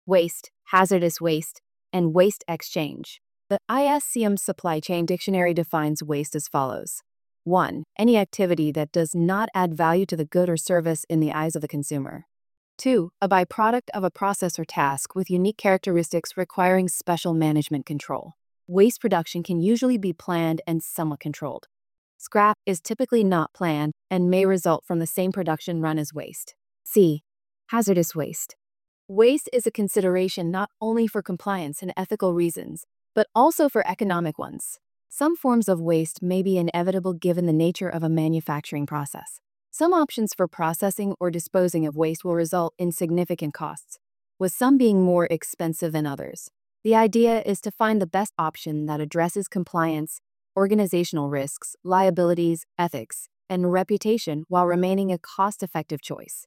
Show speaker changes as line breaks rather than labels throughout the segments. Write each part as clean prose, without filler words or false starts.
waste, hazardous waste, and waste exchange. The ISCM Supply Chain Dictionary defines waste as follows. 1. Any activity that does not add value to the good or service in the eyes of the consumer. 2. A byproduct of a process or task with unique characteristics requiring special management control. Waste production can usually be planned and somewhat controlled. Scrap is typically not planned and may result from the same production run as waste. C. Hazardous waste. Waste is a consideration not only for compliance and ethical reasons, but also for economic ones. Some forms of waste may be inevitable given the nature of a manufacturing process. Some options for processing or disposing of waste will result in significant costs, with some being more expensive than others. The idea is to find the best option that addresses compliance, organizational risks, liabilities, ethics, and reputation while remaining a cost-effective choice.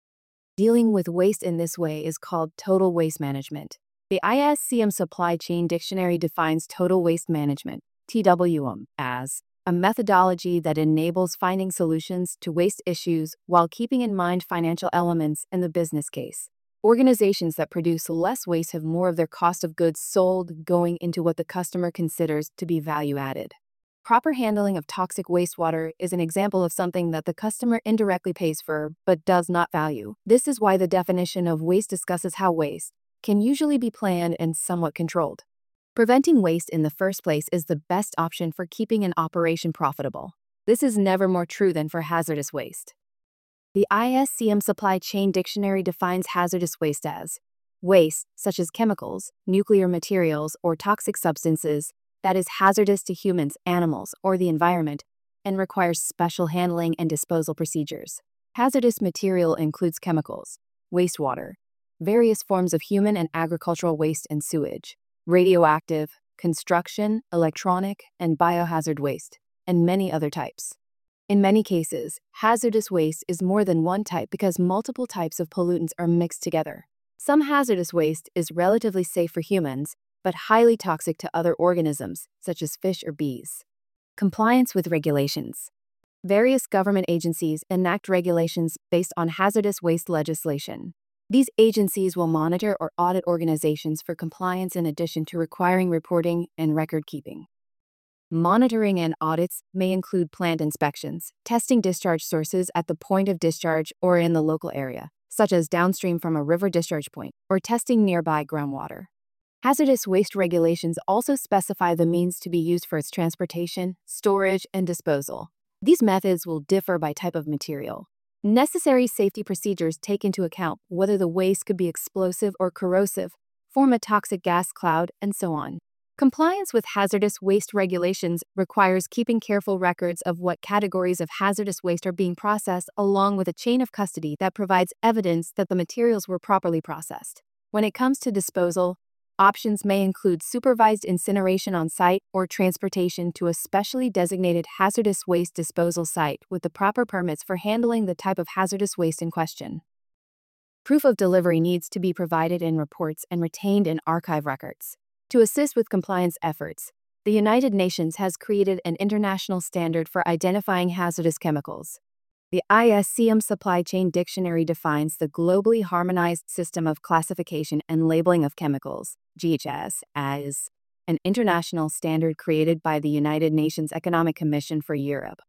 Dealing with waste in this way is called total waste management. The ISCM Supply Chain Dictionary defines total waste management, TWM, as a methodology that enables finding solutions to waste issues while keeping in mind financial elements in the business case. Organizations that produce less waste have more of their cost of goods sold going into what the customer considers to be value added. Proper handling of toxic wastewater is an example of something that the customer indirectly pays for but does not value. This is why the definition of waste discusses how waste can usually be planned and somewhat controlled. Preventing waste in the first place is the best option for keeping an operation profitable. This is never more true than for hazardous waste. The ISCM Supply Chain Dictionary defines hazardous waste as waste, such as chemicals, nuclear materials, or toxic substances, that is hazardous to humans, animals, or the environment, and requires special handling and disposal procedures. Hazardous material includes chemicals, wastewater, various forms of human and agricultural waste and sewage, radioactive, construction, electronic, and biohazard waste, and many other types. In many cases, hazardous waste is more than one type because multiple types of pollutants are mixed together. Some hazardous waste is relatively safe for humans, but highly toxic to other organisms, such as fish or bees. Compliance with regulations. Various government agencies enact regulations based on hazardous waste legislation. These agencies will monitor or audit organizations for compliance in addition to requiring reporting and record keeping. Monitoring and audits may include plant inspections, testing discharge sources at the point of discharge or in the local area, such as downstream from a river discharge point, or testing nearby groundwater. Hazardous waste regulations also specify the means to be used for its transportation, storage, and disposal. These methods will differ by type of material. Necessary safety procedures take into account whether the waste could be explosive or corrosive, form a toxic gas cloud, and so on. Compliance with hazardous waste regulations requires keeping careful records of what categories of hazardous waste are being processed, along with a chain of custody that provides evidence that the materials were properly processed. When it comes to disposal, options may include supervised incineration on site or transportation to a specially designated hazardous waste disposal site with the proper permits for handling the type of hazardous waste in question. Proof of delivery needs to be provided in reports and retained in archive records. To assist with compliance efforts, the United Nations has created an international standard for identifying hazardous chemicals. The ISCM Supply Chain Dictionary defines the Globally Harmonized System of Classification and Labeling of Chemicals, GHS, as an international standard created by the United Nations Economic Commission for Europe,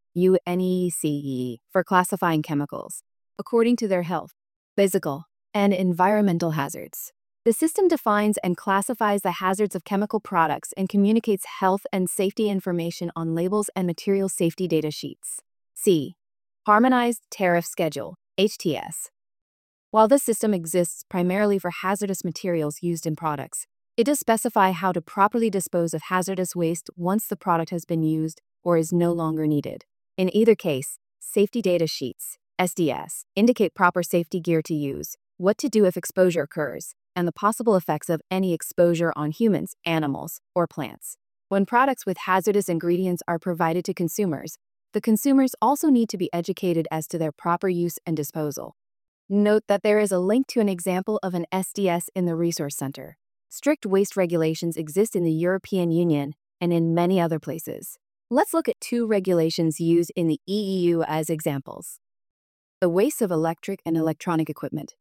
UNECE, for classifying chemicals, according to their health, physical, and environmental hazards. The system defines and classifies the hazards of chemical products and communicates health and safety information on labels and material safety data sheets. C. Harmonized Tariff Schedule, HTS. While this system exists primarily for hazardous materials used in products, it does specify how to properly dispose of hazardous waste once the product has been used or is no longer needed. In either case, safety data sheets, SDS, indicate proper safety gear to use, what to do if exposure occurs, and the possible effects of any exposure on humans, animals, or plants. When products with hazardous ingredients are provided to consumers, the consumers also need to be educated as to their proper use and disposal. Note that there is a link to an example of an SDS in the Resource Center. Strict waste regulations exist in the European Union and in many other places. Let's look at two regulations used in the EU as examples. The waste of electric and electronic equipment.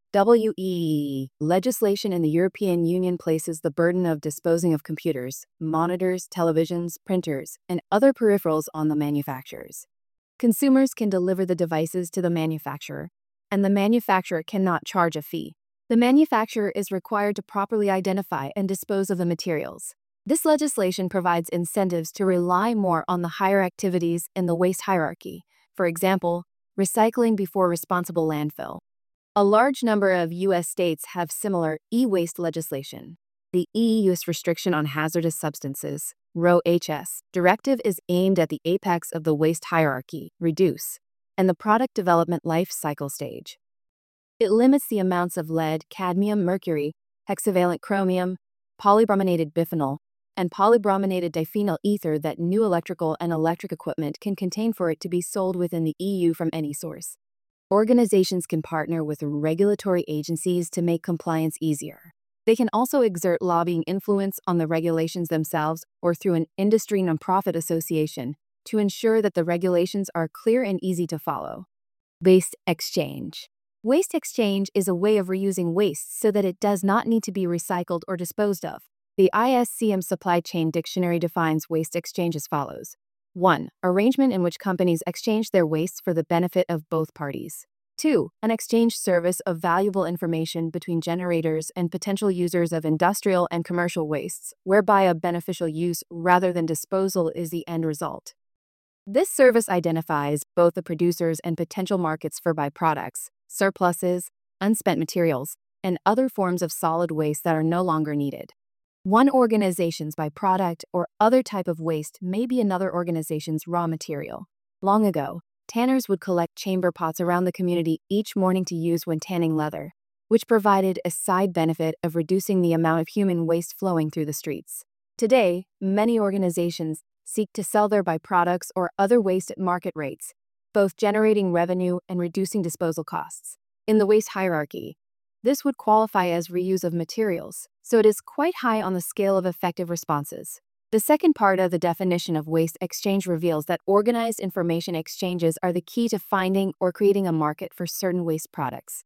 Legislation in the European Union places the burden of disposing of computers, monitors, televisions, printers, and other peripherals on the manufacturers. Consumers can deliver the devices to the manufacturer, and the manufacturer cannot charge a fee. The manufacturer is required to properly identify and dispose of the materials. This legislation provides incentives to rely more on the higher activities in the waste hierarchy, for example, recycling before responsible landfill. A large number of U.S. states have similar e-waste legislation. The EU's restriction on hazardous substances, RoHS, directive is aimed at the apex of the waste hierarchy, reduce, and the product development life cycle stage. It limits the amounts of lead, cadmium, mercury, hexavalent chromium, polybrominated biphenyl, and polybrominated diphenyl ether that new electrical and electric equipment can contain for it to be sold within the EU from any source. Organizations can partner with regulatory agencies to make compliance easier. They can also exert lobbying influence on the regulations themselves or through an industry nonprofit association to ensure that the regulations are clear and easy to follow. Waste exchange. Waste exchange is a way of reusing waste so that it does not need to be recycled or disposed of. The ISCM Supply Chain Dictionary defines waste exchange as follows. 1. Arrangement in which companies exchange their wastes for the benefit of both parties. 2. An exchange service of valuable information between generators and potential users of industrial and commercial wastes, whereby a beneficial use rather than disposal is the end result. This service identifies both the producers and potential markets for byproducts, surpluses, unspent materials, and other forms of solid waste that are no longer needed. One organization's byproduct or other type of waste may be another organization's raw material. Long ago, tanners would collect chamber pots around the community each morning to use when tanning leather, which provided a side benefit of reducing the amount of human waste flowing through the streets. Today, many organizations seek to sell their byproducts or other waste at market rates, both generating revenue and reducing disposal costs. In the waste hierarchy, this would qualify as reuse of materials, so it is quite high on the scale of effective responses. The second part of the definition of waste exchange reveals that organized information exchanges are the key to finding or creating a market for certain waste products.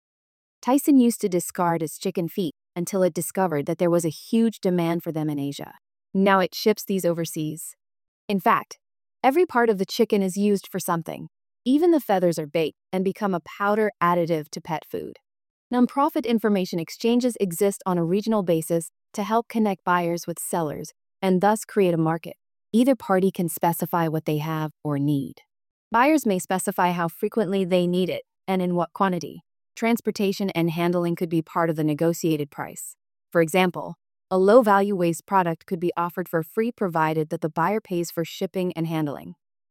Tyson used to discard its chicken feet until it discovered that there was a huge demand for them in Asia. Now it ships these overseas. In fact, every part of the chicken is used for something. Even the feathers are baked and become a powder additive to pet food. Nonprofit information exchanges exist on a regional basis to help connect buyers with sellers and thus create a market. Either party can specify what they have or need. Buyers may specify how frequently they need it and in what quantity. Transportation and handling could be part of the negotiated price. For example, a low-value waste product could be offered for free provided that the buyer pays for shipping and handling.